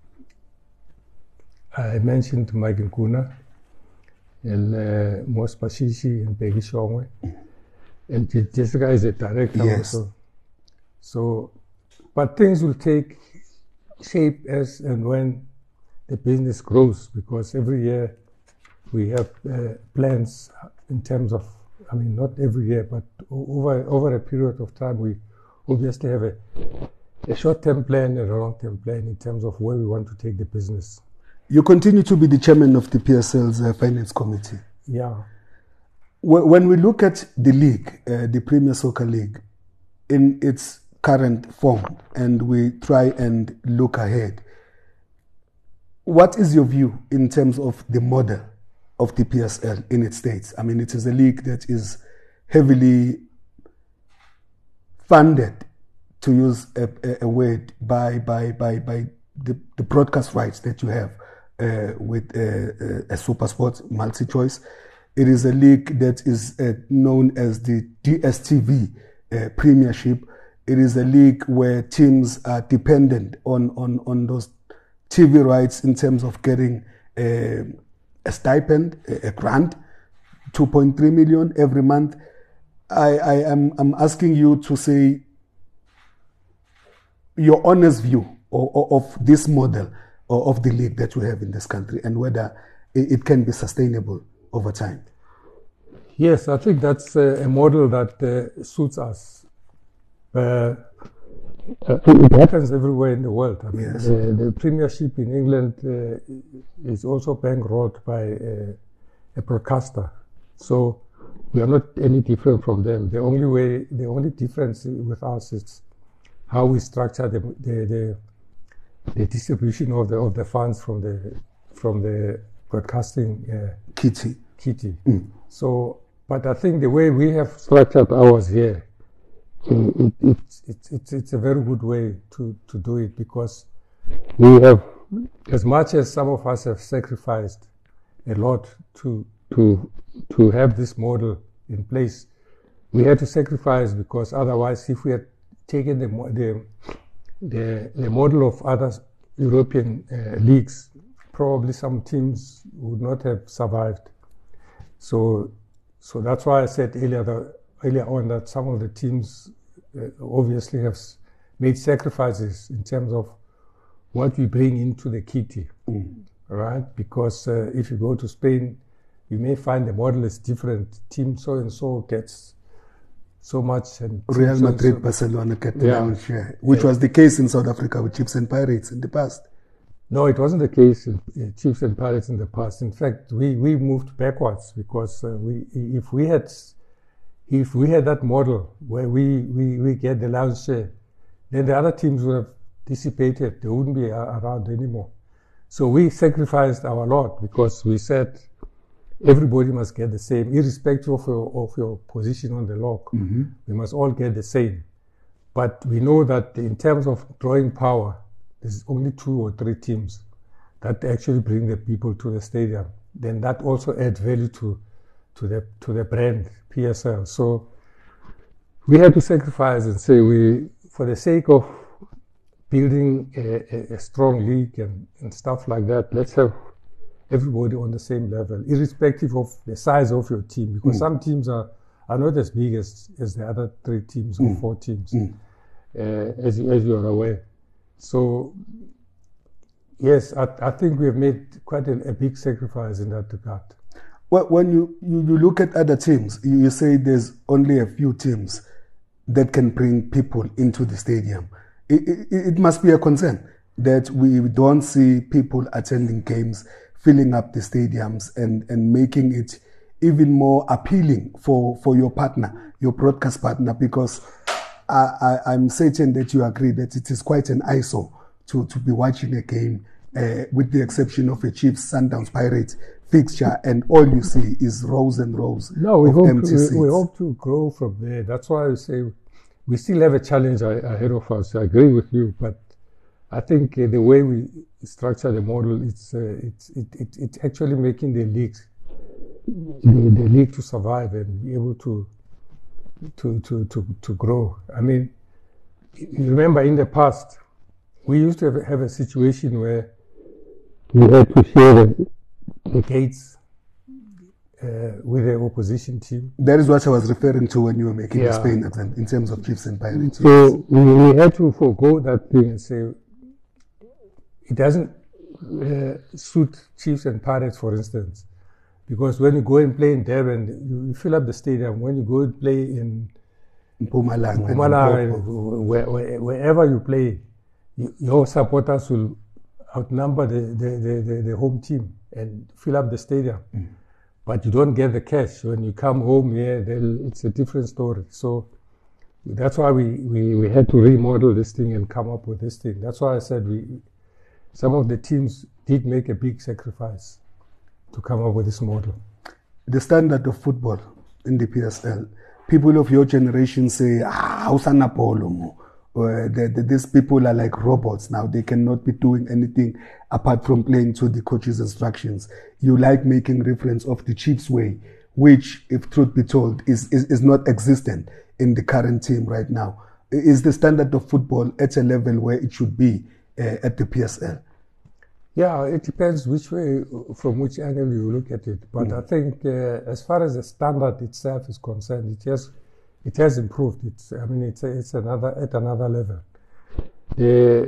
I mentioned Mike Nkuna and uh, Mos Mashishi and Peggy Shongwe. And Jessica is a director yes. also. So, but things will take shape as and when the business grows, because every year we have uh, plans in terms of, I mean, not every year, but over over a period of time, we obviously have a, a short-term plan and a long-term plan in terms of where we want to take the business. You continue to be the chairman of the P S L's uh, finance committee. Yeah. When we look at the league, uh, the Premier Soccer League, in its current form, and we try and look ahead, what is your view in terms of the model of the P S L in its states? I mean, it is a league that is heavily funded, to use a, a, a word, by by by by the, the broadcast rights that you have uh, with uh, a Super Sports multi-choice. It is a league that is uh, known as the D S T V uh, Premiership. It is a league where teams are dependent on on on those T V rights in terms of getting a, a stipend, a, a grant, two point three million every month. I, I am I'm asking you to say your honest view of, of this model of the league that we have in this country, and whether it can be sustainable over time. Yes, I think that's a, a model that uh, suits us. Uh, it happens everywhere in the world. I mean, yes. the, the Premiership in England uh, is also bankrolled by a, a broadcaster, so we are not any different from them. The only way, the only difference with us is how we structure the the, the, the distribution of the of the funds from the from the broadcasting uh, kitty. kitty. Mm. So, but I think the way we have structured ours here, it, it, it, it, it's a very good way to, to do it, because we have, as much as some of us have sacrificed a lot to to to have this model in place, we had to sacrifice, because otherwise, if we had taken the the the, the model of other European uh, leagues, probably some teams would not have survived. So, so that's why I said earlier, that, earlier on that some of the teams uh, obviously have made sacrifices in terms of what we bring into the kitty, mm. right? Because uh, if you go to Spain, you may find the model is different. Team so and so gets so much, and Real so Madrid, so, Barcelona get the yeah. lion's share, which yeah. was the case in South Africa with Chiefs and Pirates in the past. No, it wasn't the case in uh, Chiefs and Pirates in the past. In fact, we, we moved backwards, because uh, we if we had if we had that model where we, we, we get the lion's share, then the other teams would have dissipated. They wouldn't be around anymore. So we sacrificed our lot, because we said everybody must get the same, irrespective of your, of your position on the log. Mm-hmm. We must all get the same. But we know that in terms of drawing power, there's only two or three teams that actually bring the people to the stadium. Then that also adds value to, to the to the brand P S L. So we had to sacrifice and say, we, for the sake of building a, a, a strong league and, and stuff like that, let's have everybody on the same level, irrespective of the size of your team, because mm. some teams are, are not as big as, as the other three teams mm. or four teams, mm. uh, as, as you are aware. So, yes, I, I think we have made quite a, a big sacrifice in that regard. Well, when you, you, you look at other teams, you, you say there's only a few teams that can bring people into the stadium. It, it, it must be a concern that we don't see people attending games, filling up the stadiums, and, and making it even more appealing for, for your partner, your broadcast partner, because I, I, I'm certain that you agree that it is quite an eyesore to, to be watching a game, uh, with the exception of a Chiefs, Sundowns, Pirates fixture, and all you see is rows and rows no, we of hope empty to, seats. We, we hope to grow from there. That's why I say we still have a challenge ahead of us. I agree with you, but I think uh, the way we structure the model, it's uh, it's it, it, it's actually making the league the, the league to survive and be able to to to to to grow. I mean, you remember in the past, we used to have, have a situation where we had to share the, the gates uh, with the opposition team. That is what I was referring to when you were making yeah. the Spain attempt in terms of Chiefs and Pirates. So we, we had to forego that thing and say it doesn't uh, suit Chiefs and Pirates, for instance, because when you go and play in Durban, you, you fill up the stadium. When you go and play in Mpumalanga, Mpumalanga where, where, wherever you play, you, your supporters will outnumber the, the, the, the, the home team and fill up the stadium. Mm. But you don't get the cash. When you come home, yeah, then it's a different story. So that's why we, we, we had to remodel this thing and come up with this thing. That's why I said we some of the teams did make a big sacrifice to come up with this model. The standard of football in the P S L, people of your generation say, ah, Usana Polo. Uh, the, the, these people are like robots now. They cannot be doing anything apart from playing to the coach's instructions. You like making reference of the Chiefs way, which, if truth be told, is, is, is not existent in the current team right now. Is the standard of football at a level where it should be uh, at the P S L? Yeah, it depends which way, from which angle you look at it. But mm. I think uh, as far as the standard itself is concerned, it has It has improved. It's, I mean, it's it's another at another level. Uh,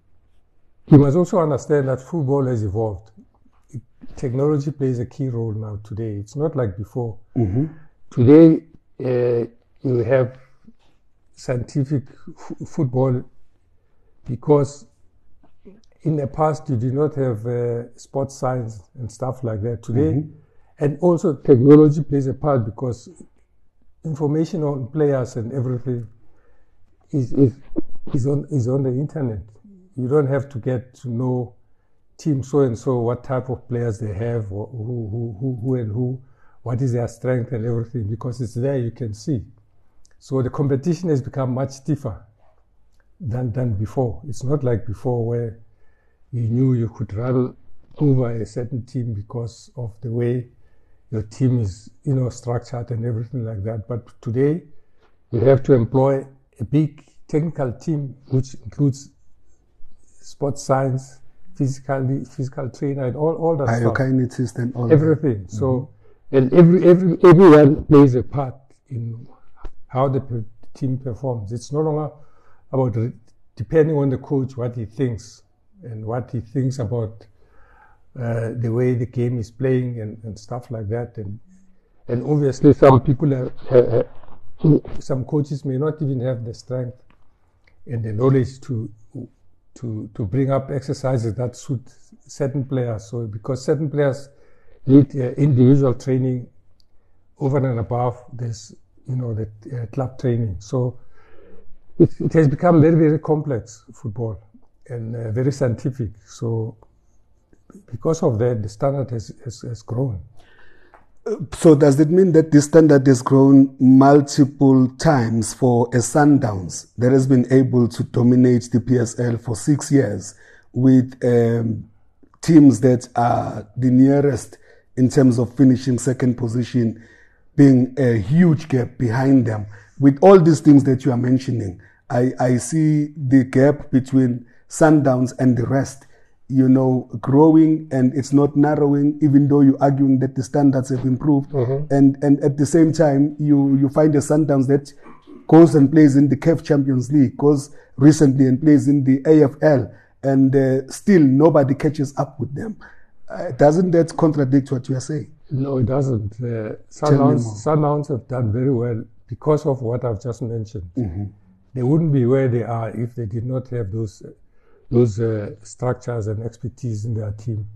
you must also understand that football has evolved. It, technology plays a key role now today. It's not like before. Mm-hmm. Today, uh, you have scientific f- football because in the past you did not have uh, sports science and stuff like that. Today, mm-hmm. and also technology plays a part because information on players and everything is, is is on is on the internet. You don't have to get to know team so and so, what type of players they have, or who who who who and who, what is their strength and everything, because it's there you can see. So the competition has become much stiffer than than before. It's not like before where you knew you could run over a certain team because of the way your team is, you know, structured and everything like that. But today, you have to employ a big technical team, which includes sports science, physical physical trainer, and all, all that biokinetist stuff. and all everything. That. So, mm-hmm. and every every everyone plays a part in how the p- team performs. It's no longer about re- depending on the coach what he thinks and what he thinks about Uh, the way the game is playing and, and stuff like that, and and obviously some people are, uh, uh, some coaches may not even have the strength and the knowledge to to to bring up exercises that suit certain players. So because certain players need uh, individual training over and above this, you know, the uh, club training. So it, it has become very very complex football and uh, very scientific. So because of that, the standard has, has, has grown. So does it mean that the standard has grown multiple times for a Sundowns that has been able to dominate the P S L for six years with um, teams that are the nearest in terms of finishing second position being a huge gap behind them? With all these things that you are mentioning, I, I see the gap between Sundowns and the rest, you know, growing, and it's not narrowing, even though you're arguing that the standards have improved. Mm-hmm. And and at the same time, you, you find a Sundowns that goes and plays in the C A F Champions League, goes recently and plays in the A F L, and uh, still nobody catches up with them. Uh, doesn't that contradict what you are saying? No, it doesn't. Uh, Sundowns, Sundowns have done very well because of what I've just mentioned. Mm-hmm. They wouldn't be where they are if they did not have those uh, those uh, structures and expertise in their team.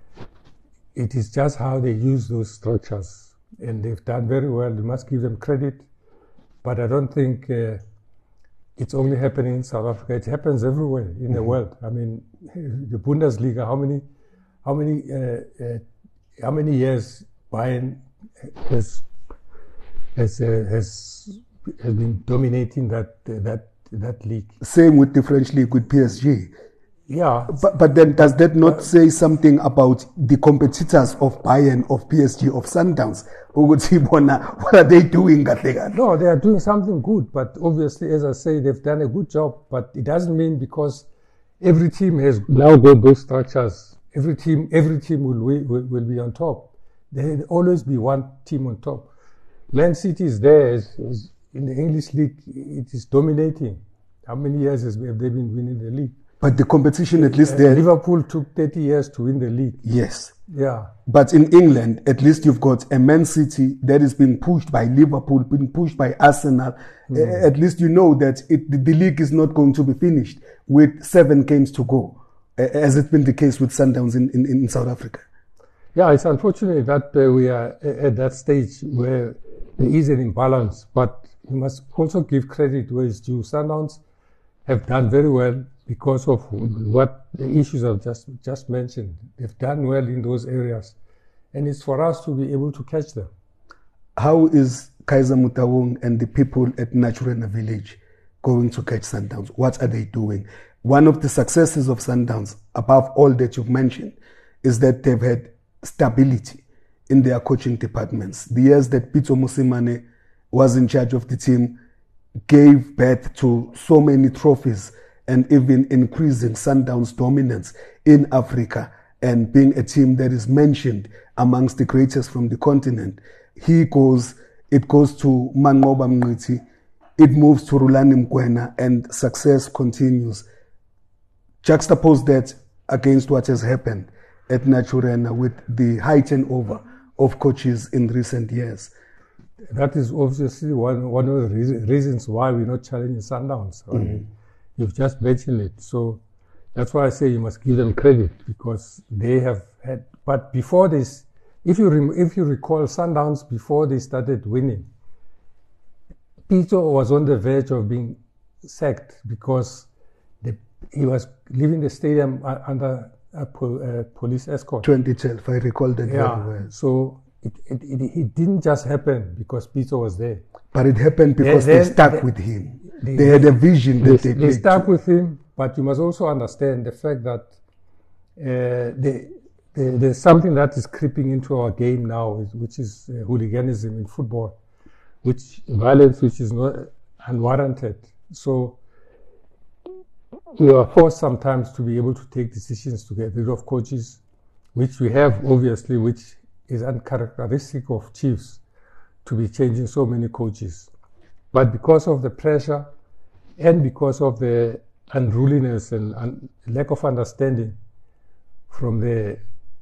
It is just how they use those structures, and they've done very well. You must give them credit, but I don't think uh, it's only happening in South Africa. It happens everywhere in mm-hmm. the world. I mean, the Bundesliga. How many, how many, uh, uh, how many years Bayern has has uh, has has been dominating that uh, that that league? Same with the French league with P S G. Yeah, but but then does that not uh, say something about the competitors of Bayern, of P S G, of Sundowns? What are they doing? No, they are doing something good, but obviously, as I say, they've done a good job. But it doesn't mean because every team has now got those structures, every team every team will will, will be on top. There will always be one team on top. Man City is there is, is in the English league. It is dominating. How many years have they been winning the league? But the competition, at least uh, there... Liverpool took thirty years to win the league. Yes. Yeah. But in England, at least you've got a Man City that is being pushed by Liverpool, being pushed by Arsenal. Mm. Uh, at least you know that it, the, the league is not going to be finished with seven games to go. Uh, has it been the case with Sundowns in, in, in South Africa? Yeah, it's unfortunate that uh, we are at that stage where there is an imbalance, but you must also give credit where it's due. Sundowns have done very well because of what the issues I've just, just mentioned. They've done well in those areas, and it's for us to be able to catch them. How is Kaizer Motaung and the people at Naturena Village going to catch Sundowns? What are they doing? One of the successes of Sundowns, above all that you've mentioned, is that they've had stability in their coaching departments. The years that Pitso Mosimane was in charge of the team gave birth to so many trophies and even increasing Sundowns' dominance in Africa and being a team that is mentioned amongst the greatest from the continent. He goes, it goes to Manqoba Mngqithi, it moves to Rulani Mkwena, and success continues. Juxtapose that against what has happened at Naturena with the high turnover of coaches in recent years. That is obviously one, one of the reason, reasons why we're not challenging Sundowns. I mean, mm. You've just mentioned it. So that's why I say you must give them credit, because they have had, but before this, if you, rem, if you recall Sundowns, before they started winning, Pitso was on the verge of being sacked because the, he was leaving the stadium under a po, uh, police escort. twenty twelve, I recall that yeah. very well. So it, it, it, it didn't just happen because Pitso was there. But it happened because they, they, they stuck they, with him. They, they had a vision that they, they, they stuck to. with him, but you must also understand the fact that uh, they, they, there's something that is creeping into our game now, which is uh, hooliganism in football, which violence which is not unwarranted. So we are forced sometimes to be able to take decisions to get rid of coaches, which we have obviously, which is uncharacteristic of Chiefs to be changing so many coaches. But because of the pressure and because of the unruliness and un- lack of understanding from the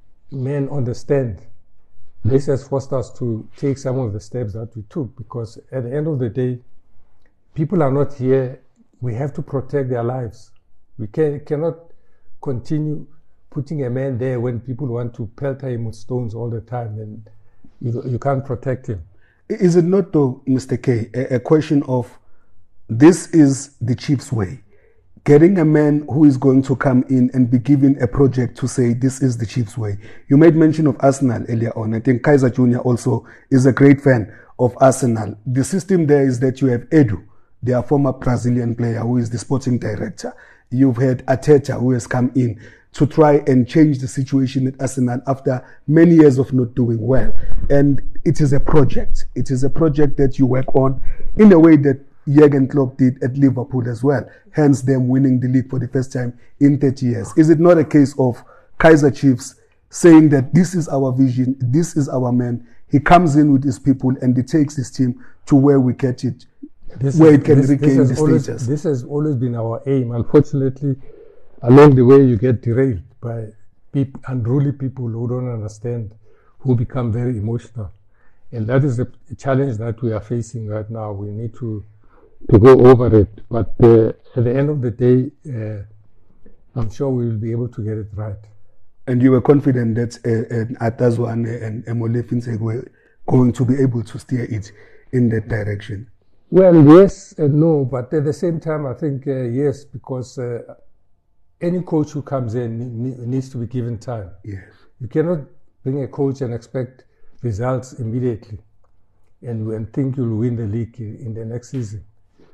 men on the stand, this has forced us to take some of the steps that we took, because at the end of the day, people are not here. We have to protect their lives. We can, cannot continue putting a man there when people want to pelter him with stones all the time, and you, you can't protect him. Is it not, though, Mister K, a, a question of this is the Chiefs way? Getting a man who is going to come in and be given a project to say this is the Chiefs way. You made mention of Arsenal earlier on. I think Kaizer Junior also is a great fan of Arsenal. The system there is that you have Edu, their former Brazilian player, who is the sporting director. You've had Arteta, who has come in to try and change the situation at Arsenal after many years of not doing well. And it is a project. It is a project that you work on in a way that Jurgen Klopp did at Liverpool as well, hence them winning the league for the first time in thirty years. Is it not a case of Kaizer Chiefs saying that this is our vision, this is our man, he comes in with his people and he takes his team to where we get it, this where is, it can this, regain this the always, status? This has always been our aim. Unfortunately, along the way you get derailed by people, unruly people who don't understand, who become very emotional. And that is the challenge that we are facing right now. We need to to go over it, but uh, at the end of the day, uh, I'm sure we will be able to get it right. And you were confident that uh, Atazwane and Molefi were going to be able to steer it in that direction? Well, yes and no, but at the same time, I think uh, yes, because uh, any coach who comes in needs to be given time. Yes. You cannot bring a coach and expect results immediately and, and think you'll win the league in, in the next season.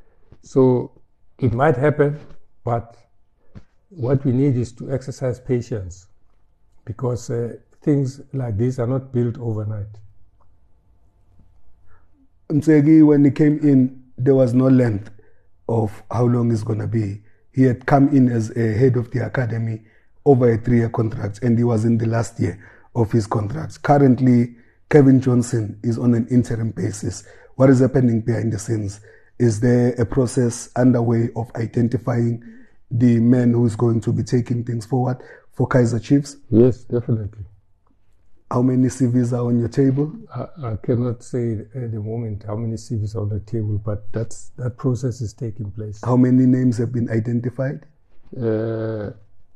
So it might happen, but what we need is to exercise patience, because uh, things like this are not built overnight. Msegi, when he came in, there was no length of how long it's going to be. He had come in as a head of the academy over a three-year contract, and he was in the last year of his contract. Currently, Kevin Johnson is on an interim basis. What is happening behind the scenes? Is there a process underway of identifying the man who is going to be taking things forward for Kaizer Chiefs? Yes, definitely. How many C Vs are on your table? I, I cannot say at the moment how many C Vs are on the table, but that's, that process is taking place. How many names have been identified? Uh,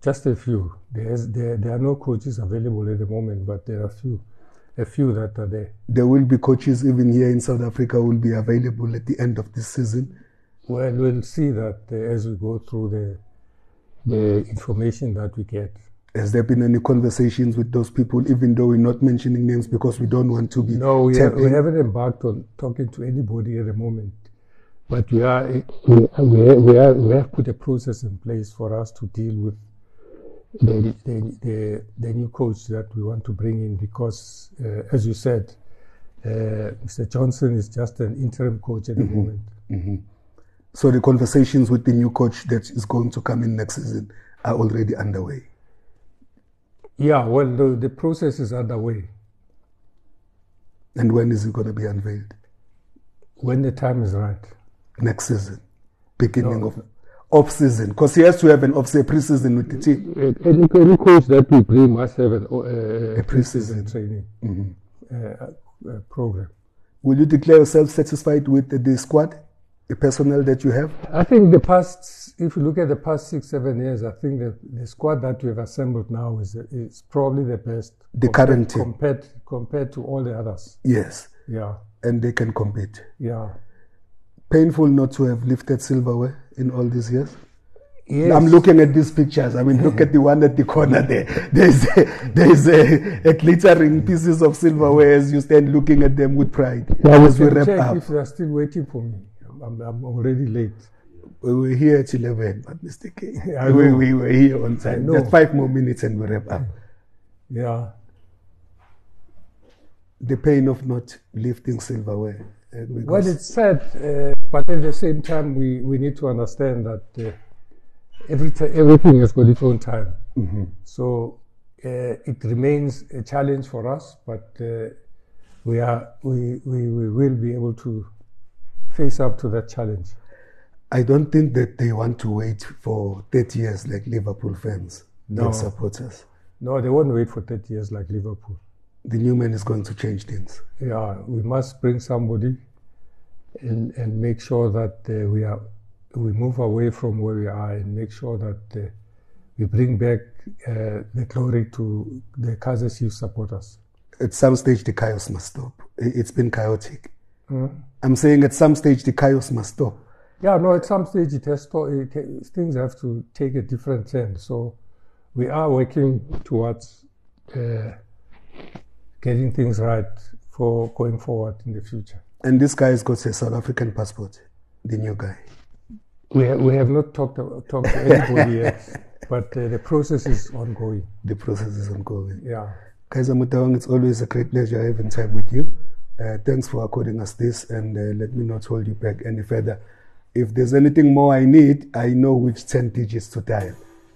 Just a few. There's, there, there are no coaches available at the moment, but there are few, a few that are there. There will be coaches even here in South Africa who will be available at the end of this season. Well, we'll see that uh, as we go through the the information that we get. Has there been any conversations with those people, even though we're not mentioning names because we don't want to be No, we, have, we haven't embarked on talking to anybody at the moment. But we are we, we, we, are, we have put a process in place for us to deal with the, the, the, the new coach that we want to bring in because, uh, as you said, uh, Mister Johnson is just an interim coach at the mm-hmm. moment. Mm-hmm. So the conversations with the new coach that is going to come in next season are already underway? Yeah, well, the, the process is underway. And when is it going to be unveiled? When the time is right. Next season? Beginning no. of off-season? Because he has to have an off-season pre-season with the team. Any, any coach that we bring must have an, uh, a pre-season training mm-hmm. uh, uh, program. Will you declare yourself satisfied with the, the squad? The personnel that you have? I think the past, if you look at the past six, seven years, I think that the squad that we've assembled now is is probably the best. The compared, current team? Compared, compared to all the others. Yes. Yeah. And they can compete? Yeah. Painful not to have lifted silverware in all these years? Yes. I'm looking at these pictures. I mean, look at the one at the corner there. There's a, there's a, a glittering pieces of silverware as you stand looking at them with pride. Yeah, as we wrap check up. If they are still waiting for me. I'm, I'm already late. We were here at eleven, but Mister K. I we, know. we were here on time. Just five more minutes and we wrap up. Yeah. The pain of not lifting silverware. Uh, well, it's sad, uh, but at the same time, we, we need to understand that uh, every t- everything has got its own time. Mm-hmm. So uh, it remains a challenge for us, but uh, we are we, we we will be able to face up to that challenge. I don't think that they want to wait for thirty years like Liverpool fans, no. their supporters. No, they won't wait for thirty years like Liverpool. The new man is going to change things. Yeah, we must bring somebody and and make sure that uh, we are we move away from where we are and make sure that uh, we bring back uh, the glory to the Kaizer Chiefs supporters. At some stage, the chaos must stop. It's been chaotic. Mm. I'm saying at some stage, the chaos must stop. Yeah, no, at some stage, it has to, it, things have to take a different turn. So we are working towards uh, getting things right for going forward in the future. And this guy has got a South African passport, the new guy. We, ha- we have not talked, talked to anybody yet, but uh, the process is ongoing. The process is ongoing. Yeah. Kaizer Motaung, it's always a great pleasure having time with you. Uh, thanks for according us this, and uh, let me not hold you back any further. If there's anything more I need, I know which ten digits to dial.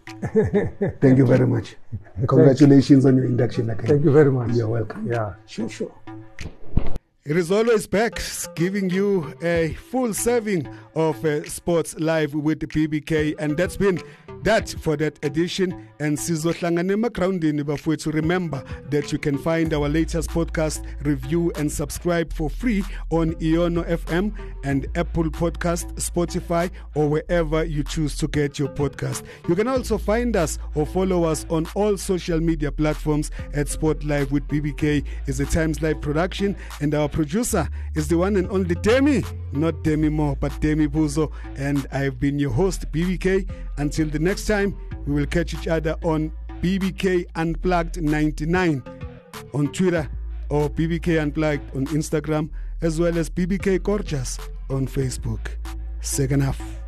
Thank you very much. Congratulations on your induction again. Thank you very much. You're welcome. Yeah. Sure, sure. It is always back, giving you a full serving of uh, Sports Live with B B K, and that's been that for that edition. And sizohlangana emagroundini bafowethu, remember that you can find our latest podcast, review and subscribe for free on Iono F M and Apple Podcast, Spotify, or wherever you choose to get your podcast. You can also find us or follow us on all social media platforms at Sport Live with B B K. Is a Times Live production, and our producer is the one and only Demi, not Demi Moore, but Demi Buzo, and I've been your host, B B K. Until the next time, we will catch each other on B B K Unplugged ninety-nine on Twitter, or B B K Unplugged on Instagram, as well as B B K Gorgeous on Facebook. Second half.